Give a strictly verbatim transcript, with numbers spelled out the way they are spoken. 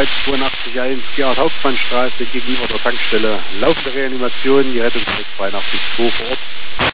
Arbeit zweiundachtzig eins Gerhard-Hauptmann-Straße gegenüber der Tankstelle. Laufende Reanimation, die Rettungsdienst zweiundachtzig zwei vor Ort.